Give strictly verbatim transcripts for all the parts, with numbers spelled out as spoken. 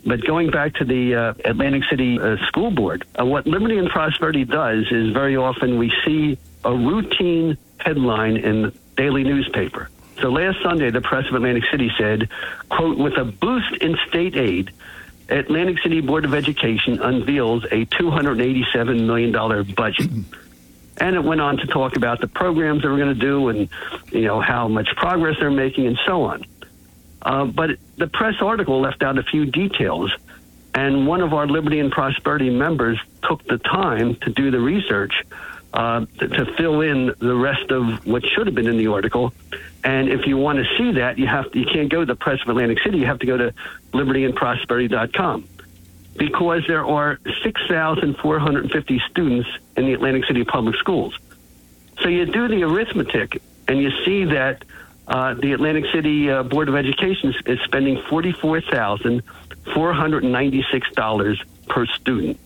But going back to the uh, Atlantic City uh, School Board, uh, what Liberty and Prosperity does is very often we see a routine headline in the daily newspaper. So last Sunday, the Press of Atlantic City said, quote, with a boost in state aid, Atlantic City Board of Education unveils a two hundred eighty-seven million dollars budget. And it went on to talk about the programs they were going to do and, you know, how much progress they're making and so on. Uh, but the press article left out a few details. And one of our Liberty and Prosperity members took the time to do the research uh, to, to fill in the rest of what should have been in the article. And if you want to see that, you have to, you can't go to the Press of Atlantic City. You have to go to liberty and prosperity dot com. Because there are six thousand four hundred fifty students in the Atlantic City Public Schools. So you do the arithmetic, and you see that uh, the Atlantic City uh, Board of Education is spending forty-four thousand four hundred ninety-six dollars per student.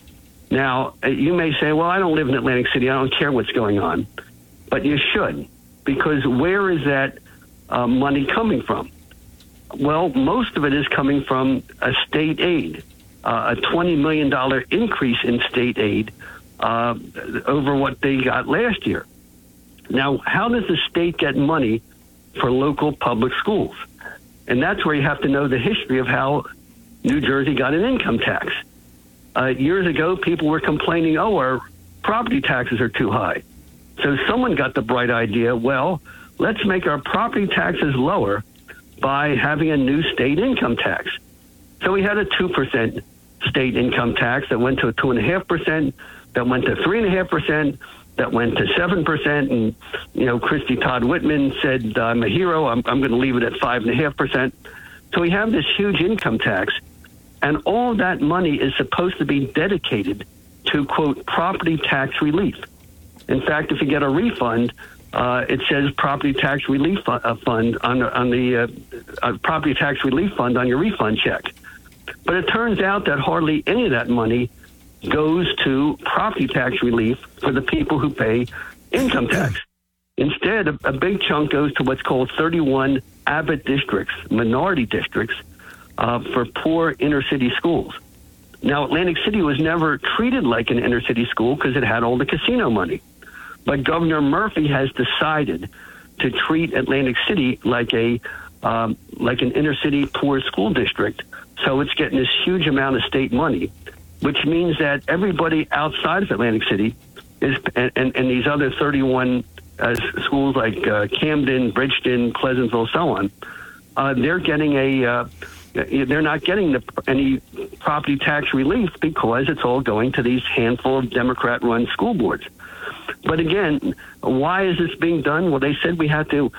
Now, you may say, well, I don't live in Atlantic City. I don't care what's going on. But you should, because where is that uh, money coming from? Well, most of it is coming from a state aid. Uh, a twenty million dollars increase in state aid uh, over what they got last year. Now, how does the state get money for local public schools? And that's where you have to know the history of how New Jersey got an income tax. Uh, years ago, people were complaining, oh, our property taxes are too high. So someone got the bright idea, well, let's make our property taxes lower by having a new state income tax. So we had a two percent state income tax that went to a two point five percent, that went to three point five percent, that went to seven percent. And, you know, Christy Todd Whitman said, I'm a hero. I'm, I'm going to leave it at five point five percent. So we have this huge income tax, and all that money is supposed to be dedicated to, quote, property tax relief. In fact, if you get a refund, uh, it says property tax relief fund on, on the uh, uh, property tax relief fund on your refund check. But it turns out that hardly any of that money goes to property tax relief for the people who pay income tax. Instead, a, a big chunk goes to what's called thirty-one Abbott districts, minority districts, uh, for poor inner city schools. Now, Atlantic City was never treated like an inner city school because it had all the casino money. But Governor Murphy has decided to treat Atlantic City like a um, like an inner city poor school district. So it's getting this huge amount of state money, which means that everybody outside of Atlantic City is, and, and, and these other thirty-one uh, schools like uh, Camden, Bridgeton, Pleasantville, so on, uh, they're getting a, uh, they're not getting the, any property tax relief because it's all going to these handful of Democrat-run school boards. But again, why is this being done? Well, they said we had to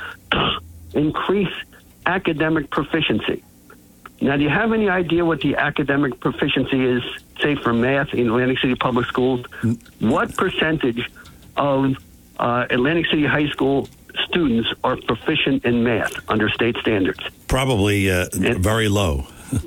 increase academic proficiency. Now, do you have any idea what the academic proficiency is, say, for math in Atlantic City Public Schools? What percentage of uh, Atlantic City High School students are proficient in math under state standards? Probably uh, very low.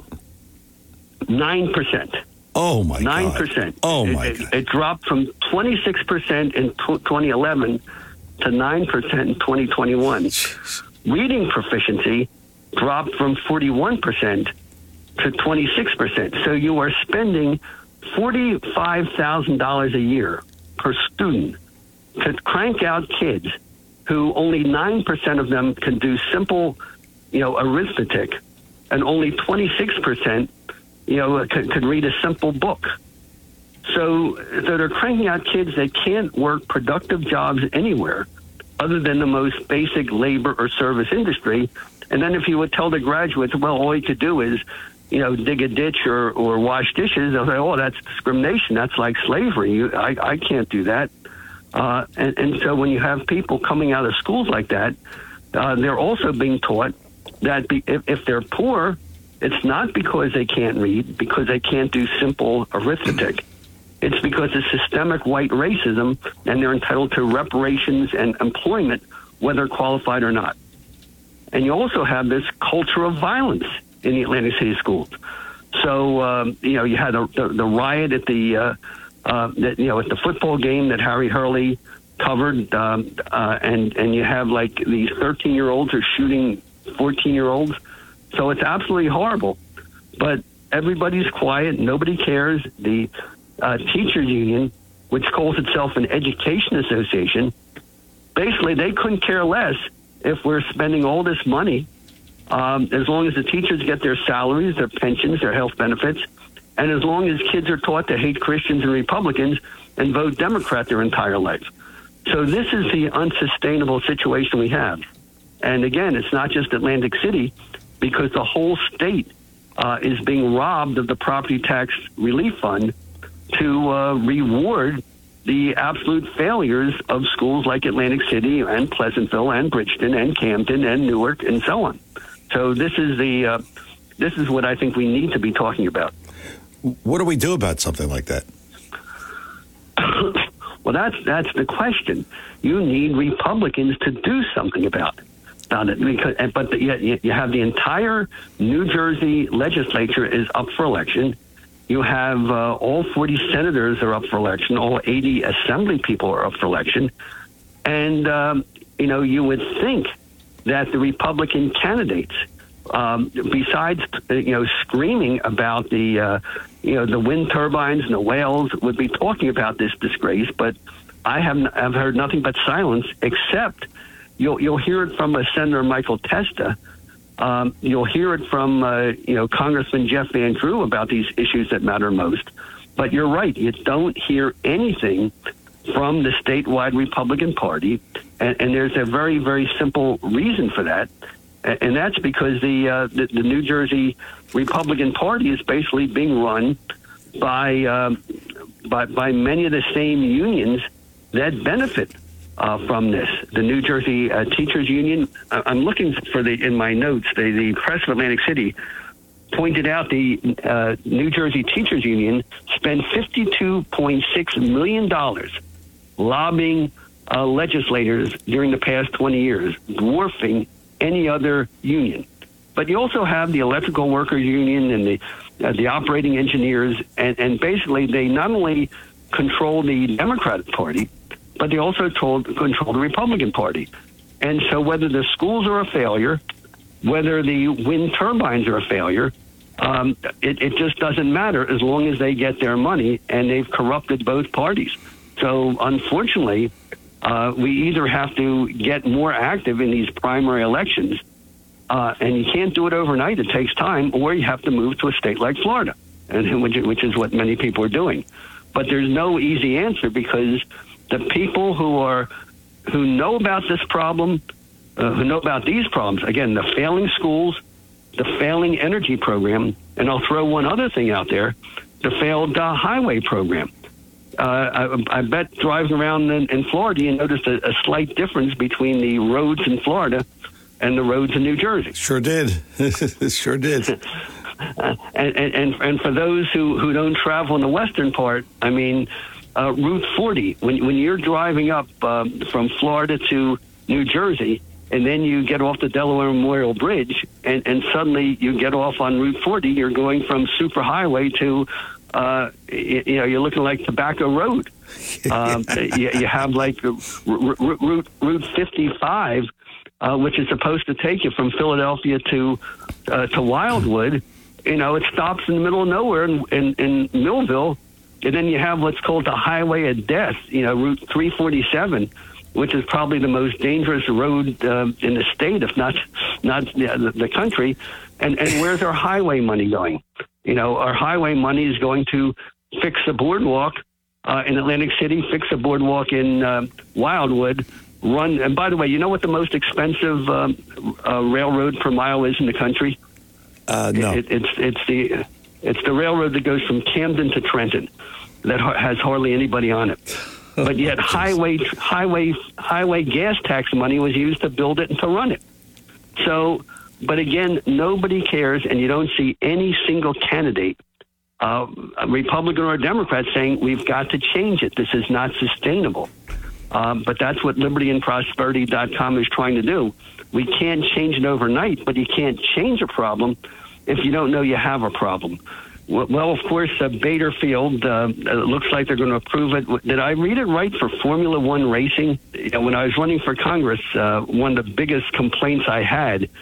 nine percent. Oh, my nine God. nine percent. Oh, my it, God. It, it dropped from twenty-six percent in twenty eleven to nine percent in twenty twenty-one. Jeez. Reading proficiency dropped from forty-one percent to twenty-six percent. So you are spending forty-five thousand dollars a year per student to crank out kids who only nine percent of them can do simple, you know, arithmetic, and only twenty-six percent, you know, could, could read a simple book. So, so they're cranking out kids that can't work productive jobs anywhere other than the most basic labor or service industry. And then if you would tell the graduates, well, all you could do is, you know, dig a ditch or, or wash dishes, they'll say, oh, that's discrimination. That's like slavery. You, I, I can't do that. Uh, and, and so when you have people coming out of schools like that, uh, they're also being taught that be, if, if they're poor, it's not because they can't read, because they can't do simple arithmetic. It's because of systemic white racism, and they're entitled to reparations and employment, whether qualified or not. And you also have this culture of violence in the Atlantic City schools. So, um, you know, you had the, the, the riot at the, uh, uh, that, you know, at the football game that Harry Hurley covered, um, uh, and, and you have, like, these thirteen-year-olds are shooting fourteen-year-olds. So it's absolutely horrible. But everybody's quiet. Nobody cares. The uh, teachers union, which calls itself an education association, basically they couldn't care less if we're spending all this money, um, as long as the teachers get their salaries, their pensions, their health benefits, and as long as kids are taught to hate Christians and Republicans and vote Democrat their entire life. So this is the unsustainable situation we have. And again, it's not just Atlantic City, because the whole state uh, is being robbed of the property tax relief fund to uh, reward the absolute failures of schools like Atlantic City and Pleasantville and Bridgeton and Camden and Newark and so on. So this is the uh, this is what I think we need to be talking about. What do we do about something like that? Well, that's that's the question. You need Republicans to do something about about it. Because, but the, you, you have the entire New Jersey legislature is up for election. You have uh, all forty senators are up for election. All eighty assembly people are up for election. And, um, you know, you would think that the Republican candidates, um, besides, you know, screaming about the, uh, you know, the wind turbines and the whales, would be talking about this disgrace. But I have I've heard nothing but silence, except you'll, you'll hear it from a Senator Michael Testa. Um, you'll hear it from, uh, you know, Congressman Jeff Van Drew about these issues that matter most. But you're right. You don't hear anything from the statewide Republican Party. And, and there's a very, very simple reason for that. And, and that's because the, uh, the the New Jersey Republican Party is basically being run by, uh, by, by many of the same unions that benefit Uh, from this. The New Jersey uh, Teachers Union, uh, I'm looking for the, in my notes, the, the Press of Atlantic City pointed out the uh, New Jersey Teachers Union spent fifty-two point six million dollars lobbying uh, legislators during the past twenty years, dwarfing any other union. But you also have the Electrical Workers Union and the, uh, the operating engineers, and, and basically they not only control the Democratic Party, but they also told, control the Republican Party. And so whether the schools are a failure, whether the wind turbines are a failure, um, it, it just doesn't matter as long as they get their money, and they've corrupted both parties. So unfortunately, uh, we either have to get more active in these primary elections, uh, and you can't do it overnight, it takes time, or you have to move to a state like Florida, and which, which is what many people are doing. But there's no easy answer, because the people who are who know about this problem, uh, who know about these problems, again, the failing schools, the failing energy program, and I'll throw one other thing out there, the failed uh, highway program. Uh, I, I bet driving around in, in Florida, you noticed a, a slight difference between the roads in Florida and the roads in New Jersey. Sure did. Sure did. uh, and, and, and for those who, who don't travel in the western part, I mean, Uh, Route forty, when when you're driving up uh, from Florida to New Jersey, and then you get off the Delaware Memorial Bridge, and, and suddenly you get off on Route forty, you're going from Superhighway to, uh, you, you know, you're looking like Tobacco Road. Um, you, you have like Route Route fifty-five, uh, which is supposed to take you from Philadelphia to uh, to Wildwood. You know, it stops in the middle of nowhere in, in, in Millville. And then you have what's called the Highway of Death, you know, Route three forty-seven, which is probably the most dangerous road uh, in the state, if not not the, the country. And, and where's our highway money going? You know, our highway money is going to fix the boardwalk uh, in Atlantic City, fix a boardwalk in uh, Wildwood, run. And by the way, you know what the most expensive um, uh, railroad per mile is in the country? Uh, no. It, it's it's the it's the railroad that goes from Camden to Trenton. That has hardly anybody on it, but yet highway highway highway gas tax money was used to build it and to run it. So, but again, nobody cares, and you don't see any single candidate, uh, a Republican or a Democrat, saying we've got to change it. This is not sustainable. Um, but that's what liberty and prosperity dot com is trying to do. We can't change it overnight, but you can't change a problem if you don't know you have a problem. Well, of course, uh, Bader Field, uh, it looks like they're going to approve it. Did I read it right for Formula One racing? You know, when I was running for Congress, uh, one of the biggest complaints I had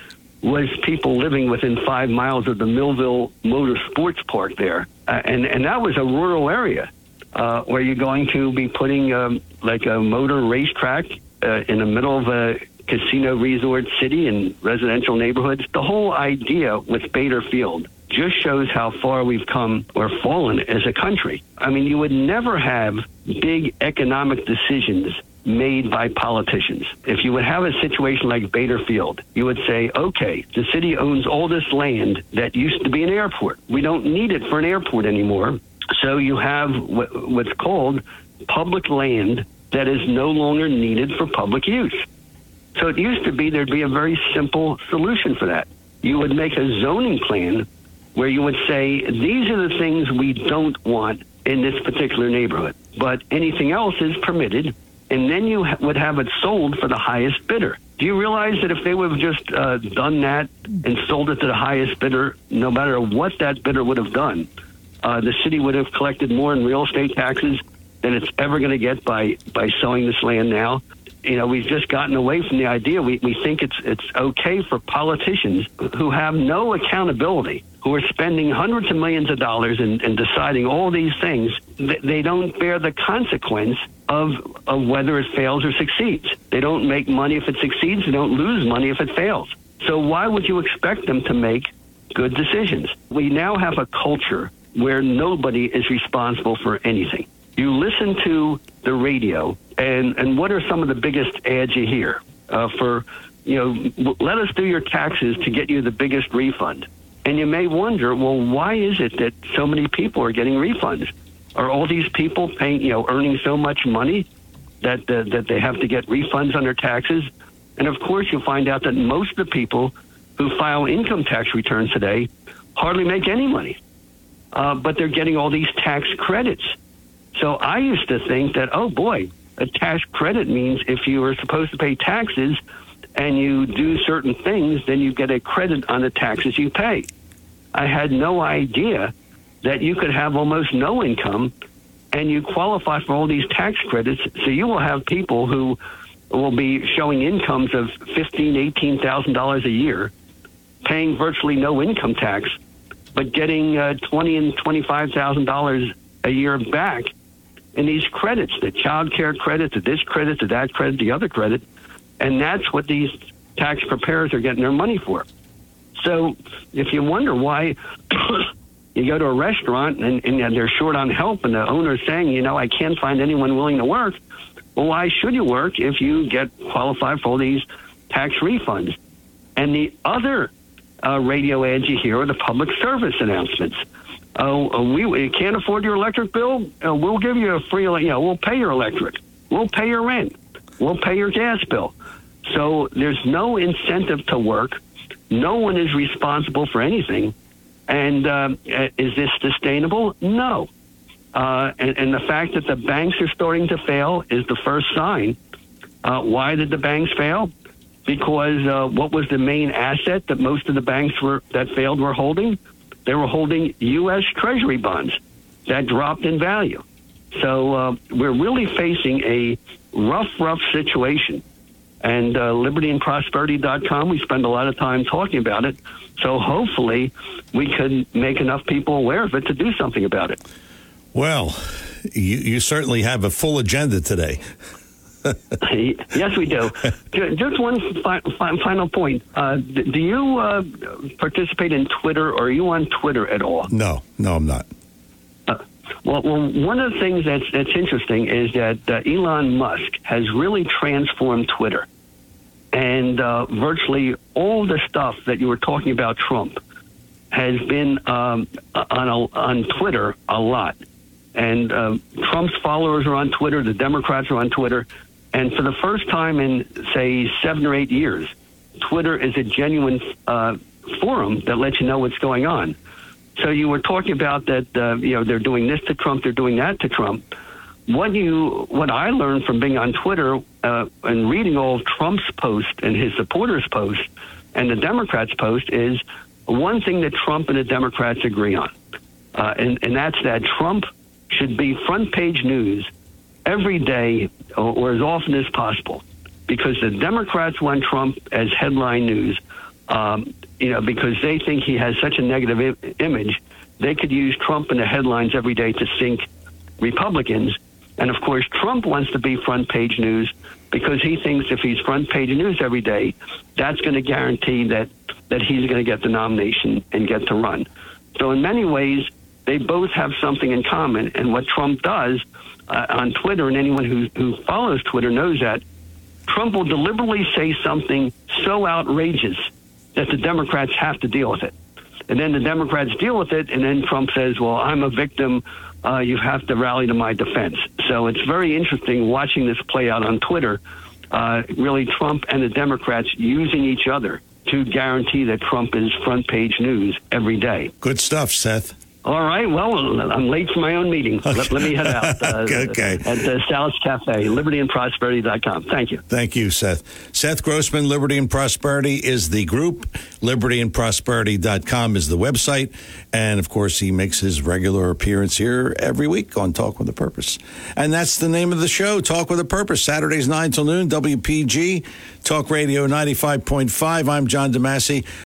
was people living within five miles of the Millville Motor Sports Park there. Uh, and, and that was a rural area uh, where you're going to be putting um, like a motor racetrack uh, in the middle of a casino resort city and residential neighborhoods. The whole idea with Bader Field just shows how far we've come or fallen as a country. I mean, you would never have big economic decisions made by politicians. If you would have a situation like Bader Field, you would say, okay, the city owns all this land that used to be an airport. We don't need it for an airport anymore. So you have what's called public land that is no longer needed for public use. So it used to be there'd be a very simple solution for that. You would make a zoning plan where you would say, these are the things we don't want in this particular neighborhood, but anything else is permitted. And then you ha- would have it sold for the highest bidder. Do you realize that if they would have just uh, done that and sold it to the highest bidder, no matter what that bidder would have done, uh, the city would have collected more in real estate taxes than it's ever going to get by, by selling this land now? You know, we've just gotten away from the idea. We, we think it's it's okay for politicians who have no accountability, who are spending hundreds of millions of dollars in, in deciding all these things. They don't bear the consequence of, of whether it fails or succeeds. They don't make money if it succeeds. They don't lose money if it fails. So why would you expect them to make good decisions? We now have a culture where nobody is responsible for anything. You listen to the radio, and, and what are some of the biggest ads you hear? Uh, for, you know, let us do your taxes to get you the biggest refund. And you may wonder, well, why is it that so many people are getting refunds? Are all these people paying, you know, earning so much money that uh, that they have to get refunds on their taxes? And of course, you'll find out that most of the people who file income tax returns today hardly make any money, uh, but they're getting all these tax credits. So I used to think that, oh boy, a tax credit means if you are supposed to pay taxes and you do certain things, then you get a credit on the taxes you pay. I had no idea that you could have almost no income and you qualify for all these tax credits. So you will have people who will be showing incomes of fifteen thousand dollars, eighteen thousand dollars a year, paying virtually no income tax, but getting uh, twenty thousand dollars and twenty-five thousand dollars a year back in these credits, the child care credit, to this credit, to that credit, the other credit. And that's what these tax preparers are getting their money for. So if you wonder why you go to a restaurant and, and they're short on help and the owner's saying, you know, I can't find anyone willing to work, well, why should you work if you get qualified for all these tax refunds? And the other uh, radio ads you hear are the public service announcements. Oh, uh, we, we can't afford your electric bill? Uh, we'll give you a free, you know, we'll pay your electric. We'll pay your rent. We'll pay your gas bill. So there's no incentive to work. No one is responsible for anything. And uh, is this sustainable? No. Uh, and, and the fact that the banks are starting to fail is the first sign. Uh, why did the banks fail? Because uh, what was the main asset that most of the banks were that failed were holding? They were holding U S Treasury bonds that dropped in value. So uh, we're really facing a rough, rough situation. And uh, liberty and prosperity dot com, we spend a lot of time talking about it. So hopefully we could make enough people aware of it to do something about it. Well, you, you certainly have a full agenda today. Yes, we do. Just one fi- fi- final point. Uh, do you uh, participate in Twitter, or are you on Twitter at all? No, no, I'm not. Uh, well, well, one of the things that's, that's interesting is that uh, Elon Musk has really transformed Twitter. And uh, virtually all the stuff that you were talking about Trump has been um, on, a, on Twitter a lot. And uh, Trump's followers are on Twitter. The Democrats are on Twitter. And for the first time in, say, seven or eight years, Twitter is a genuine uh, forum that lets you know what's going on. So you were talking about that, uh, you know, they're doing this to Trump, they're doing that to Trump. What you, what I learned from being on Twitter uh, and reading all of Trump's posts and his supporters' posts and the Democrats' posts is one thing that Trump and the Democrats agree on, uh, and, and that's that Trump should be front page news every day or, or as often as possible, because the Democrats want Trump as headline news um, you know, because they think he has such a negative I- image, they could use Trump in the headlines every day to sink Republicans. And, of course, Trump wants to be front page news because he thinks if he's front page news every day, that's going to guarantee that, that he's going to get the nomination and get to run. So in many ways, they both have something in common. And what Trump does uh, on Twitter, and anyone who, who follows Twitter knows that, Trump will deliberately say something so outrageous that the Democrats have to deal with it. And then the Democrats deal with it, and then Trump says, well, I'm a victim. Uh, you have to rally to my defense. So it's very interesting watching this play out on Twitter. Uh, really, Trump and the Democrats using each other to guarantee that Trump is front page news every day. Good stuff, Seth. All right. Well, I'm late for my own meeting. Okay. Let, let me head out. Uh, okay. At uh, Sal's Cafe, liberty and prosperity dot com. Thank you. Thank you, Seth. Seth Grossman, Liberty and Prosperity is the group. liberty and prosperity dot com is the website. And, of course, he makes his regular appearance here every week on Talk with a Purpose. And that's the name of the show, Talk with a Purpose, Saturdays nine till noon, W P G, Talk Radio ninety-five point five. I'm John DeMasi.